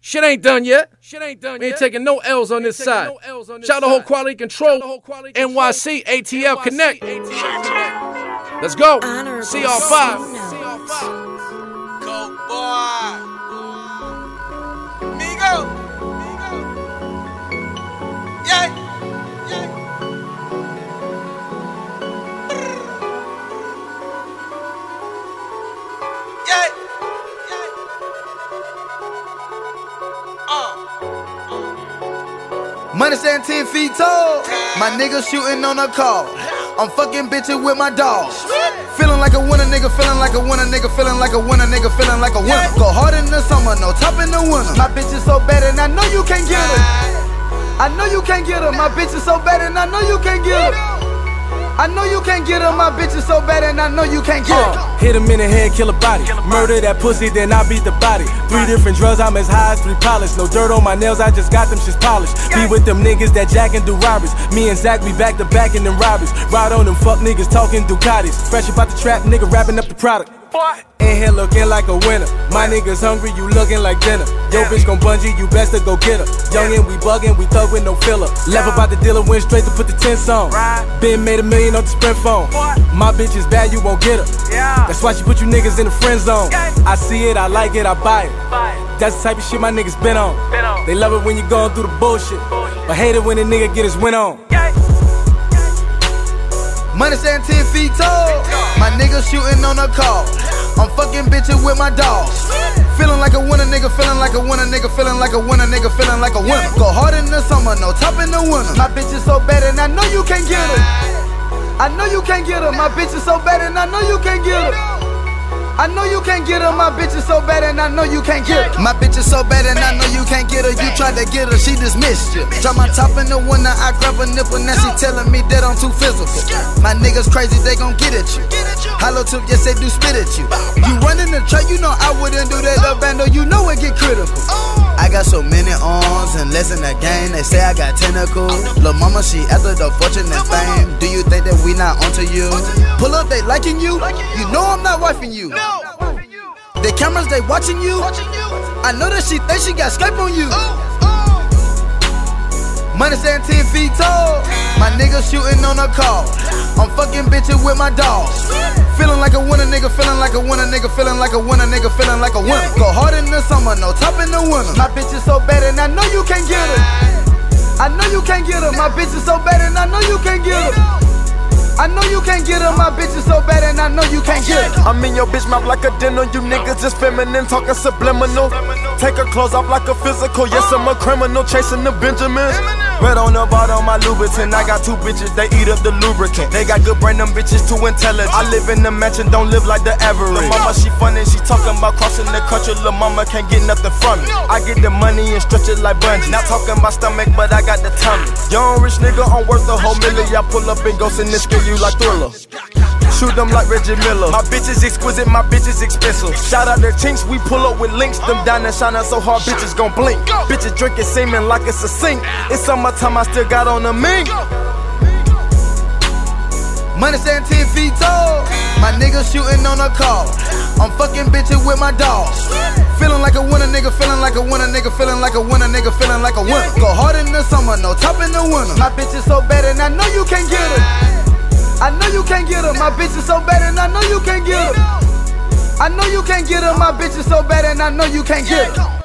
Shit ain't done yet. We ain't taking no L's on this side. Shout out to whole Quality Control, NYC, ATL Connect. Let's go. CR5. Coke boy. Migo. Yeah. Money stand 10 feet tall. My nigga shooting on a call. I'm fucking bitches with my dogs. Feeling like a winner, nigga, feeling like a winner, nigga, feeling like a winner, nigga, feeling like a winner. Go hard in the summer, no top in the winter. My bitch is so bad and I know you can't get her. I know you can't get her. My bitch is so bad and I know you can't get her. I know you can't get her. My bitch is so bad and I know you can't get her. Hit him in the head, kill a body. Murder that pussy, then I beat the body. 3 different drugs, I'm as high as 3 polished. No dirt on my nails, I just got them shits polished. Be with them niggas that jack and do robberies. Me and Zach, we back to back in them robberies. Ride on them fuck niggas talking Ducatis. Fresh about the trap, nigga wrapping up the product. In here looking like a winner. My niggas hungry, you looking like dinner. Yo bitch gon' bungee, you best to go get her. Youngin', we buggin', we thug with no filler. Left about the dealer, went straight to put the tents on. Been made $1 million off the Sprint phone. My bitch is bad, you won't get her. That's why she put you niggas in the friend zone. I see it, I like it, I buy it. That's the type of shit my niggas been on. They love it when you going through the bullshit, but hate it when a nigga get his win on. Money stand 10 feet tall. My nigga shooting on a call. I'm fucking bitches with my dogs. Feeling like a winner, nigga, feeling like a winner, nigga, feeling like a winner, nigga, feeling like a winner. Go hard in the summer, no top in the winter. My bitch is so bad and I know you can't get her. I know you can't get her. My bitch is so bad and I know you can't get her. I know you can't get her. My bitch is so bad and I know you can't get her. My bitch is so bad and I know you can't get her. You tried to get her, she dismissed you. Drop my top in the winter, I grab a nipple. Now she telling me that I'm too physical. My niggas crazy, they gon' get at you. Hollow tip, yes they do spit at you. You running the track, you know I wouldn't do that up bando. You know it get critical. I got so many arms and less in the game. They say I got tentacles. Lil' mama, she after the fortune and fame. Do you think that we not onto you? Pull up, they liking you. You know I'm not wifing you. The cameras, they watching you. I know that she think she got Skype on you. Money stand 10 feet tall. My nigga shooting on a call. I'm fucking bitches with my dogs. Feeling like a winner, nigga, feeling like a winner, nigga, feeling like a winner, nigga, feeling like a winner. Go hard in the summer, no top in the winter. My bitch is so bad and I know you can't get her. I know you can't get her. My bitch is so bad and I know you can't get her. I know you can't get her, my bitch is so bad and I know you can't get her. I'm in your bitch mouth like a dinner, you niggas just feminine, talking subliminal. Take her clothes off like a physical, yes I'm a criminal, chasing the Benjamins. Red on the bottom, my Louboutin, I got 2 bitches, they eat up the lubricant. They got good brain, them bitches too intelligent. I live in the mansion, don't live like the average. Lil' mama, she funny, she talking about crossing the country. Lil' mama can't get nothing from me. I get the money and stretch it like bungee. Not talking about stomach, but I got the tummy. Young rich nigga, I'm worth a whole million. I pull up and ghost in this skill you like Thriller. Shoot them like Reggie Miller. My bitch is exquisite, my bitch is expensive. Shout out the chinks, we pull up with links. Them diamonds shining so hard, bitches gon' blink. Bitches drinking semen like it's a sink. It's summertime, I still got on the mink. Money stand 10 feet tall. My nigga shooting on a call. I'm fucking bitches with my dogs. Feeling like a winner, nigga, feeling like a winner, nigga, feeling like a winner, nigga, feeling like a winner. Go hard in the summer, no top in the winter. My bitch is so bad and I know you can't get her. I know you can't get her. My bitch is so bad and I know you can't get her. I know you can't get her. My bitch is so bad and I know you can't get her.